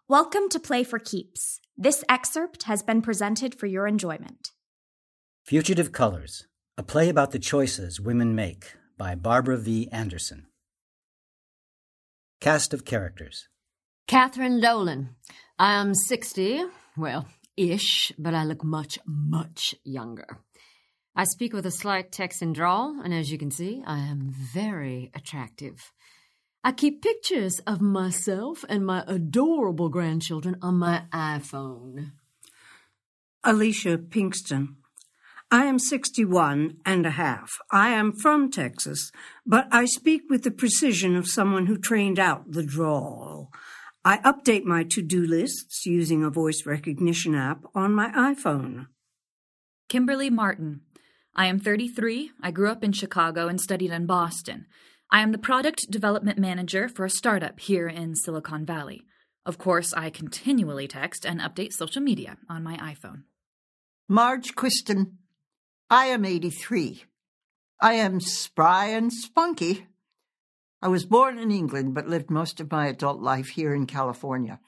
Welcome to Play for Keeps. This excerpt has been presented for your enjoyment. Fugitive Colors, a play about the choices women make, by Barbara V. Anderson. Cast of characters. Catherine Dolan. I am 60, ish, but I look much, much younger. I speak with a slight Texan drawl, and as you can see, I am very attractive. I keep pictures of myself and my adorable grandchildren on my iPhone. Alicia Pinkston. I am 61 and a half. I am from Texas, but I speak with the precision of someone who trained out the drawl. I update my to-do lists using a voice recognition app on my iPhone. Kimberly Martin. I am 33. I grew up in Chicago and studied in Boston. I am the product development manager for a startup here in Silicon Valley. Of course, I continually text and update social media on my iPhone. Marge Quiston. I am 83. I am spry and spunky. I was born in England but lived most of my adult life here in California.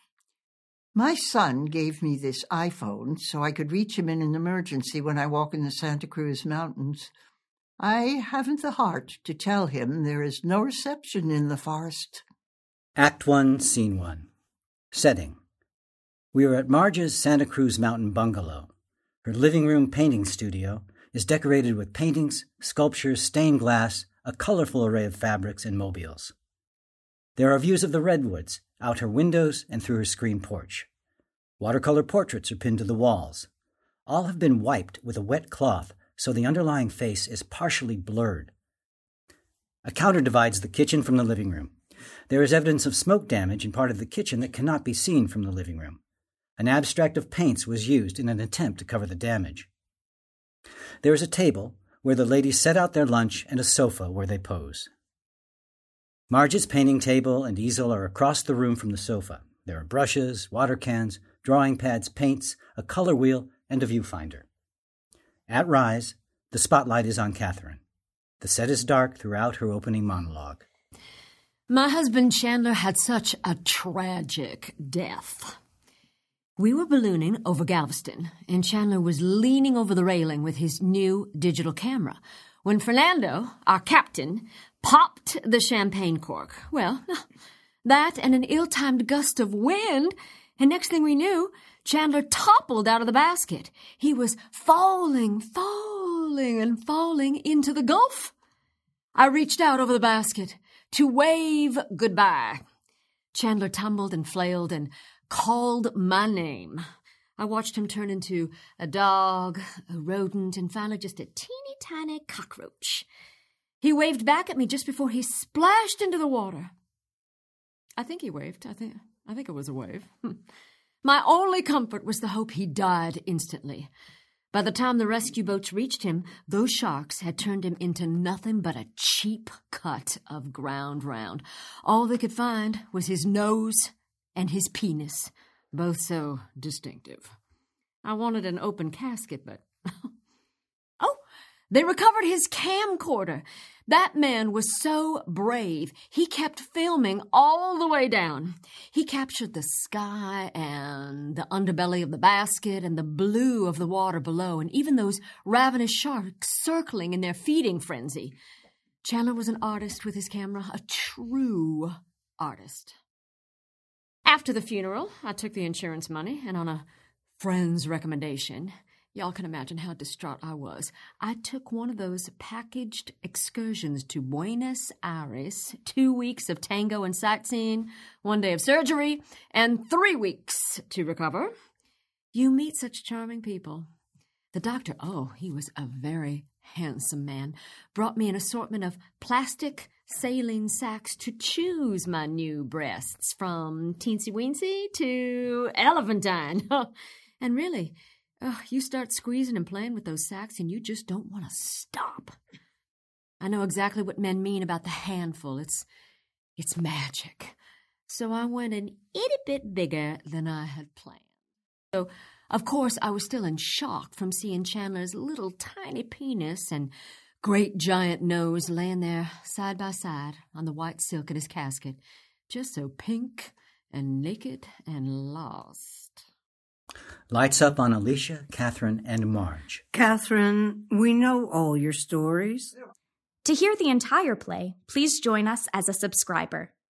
My son gave me this iPhone so I could reach him in an emergency when I walk in the Santa Cruz Mountains. I haven't the heart to tell him there is no reception in the forest. Act 1, Scene 1. Setting. We are at Marge's Santa Cruz Mountain bungalow. Her living room painting studio is decorated with paintings, sculptures, stained glass, a colorful array of fabrics, and mobiles. There are views of the redwoods, out her windows and through her screen porch. Watercolor portraits are pinned to the walls. All have been wiped with a wet cloth, so the underlying face is partially blurred. A counter divides the kitchen from the living room. There is evidence of smoke damage in part of the kitchen that cannot be seen from the living room. An abstract of paints was used in an attempt to cover the damage. There is a table where the ladies set out their lunch and a sofa where they pose. Marge's painting table and easel are across the room from the sofa. There are brushes, water cans, drawing pads, paints, a color wheel, and a viewfinder. At Rise, the spotlight is on Catherine. The set is dark throughout her opening monologue. My husband Chandler had such a tragic death. We were ballooning over Galveston, and Chandler was leaning over the railing with his new digital camera when Fernando, our captain, popped the champagne cork. Well, that and an ill-timed gust of wind, and next thing we knew, Chandler toppled out of the basket. He was falling into the Gulf. I reached out over the basket to wave goodbye. Chandler tumbled and flailed and called my name. I watched him turn into a dog, a rodent, and finally just a teeny tiny cockroach. He waved back at me just before he splashed into the water. I think he waved. I think it was a wave. My only comfort was the hope he died instantly. By the time the rescue boats reached him, those sharks had turned him into nothing but a cheap cut of ground round. All they could find was his nose and his penis, both so distinctive. I wanted an open casket, but... Oh, they recovered his camcorder. That man was so brave. He kept filming all the way down. He captured the sky and the underbelly of the basket and the blue of the water below, and even those ravenous sharks circling in their feeding frenzy. Chandler was an artist with his camera, a true artist. After the funeral, I took the insurance money, and on a friend's recommendation, y'all can imagine how distraught I was, I took one of those packaged excursions to Buenos Aires, 2 weeks of tango and sightseeing, 1 day of surgery, and 3 weeks to recover. You meet such charming people. The doctor, he was a very handsome man, brought me an assortment of plastic saline sacks to choose my new breasts, from teensy-weensy to elephantine. And really, you start squeezing and playing with those sacks and you just don't want to stop. I know exactly what men mean about the handful. It's magic. So I went an itty bit bigger than I had planned. So, of course, I was still in shock from seeing Chandler's little tiny penis and great giant nose laying there side by side on the white silk in his casket, just so pink and naked and lost. Lights up on Alicia, Catherine, and Marge. Catherine, we know all your stories. To hear the entire play, please join us as a subscriber.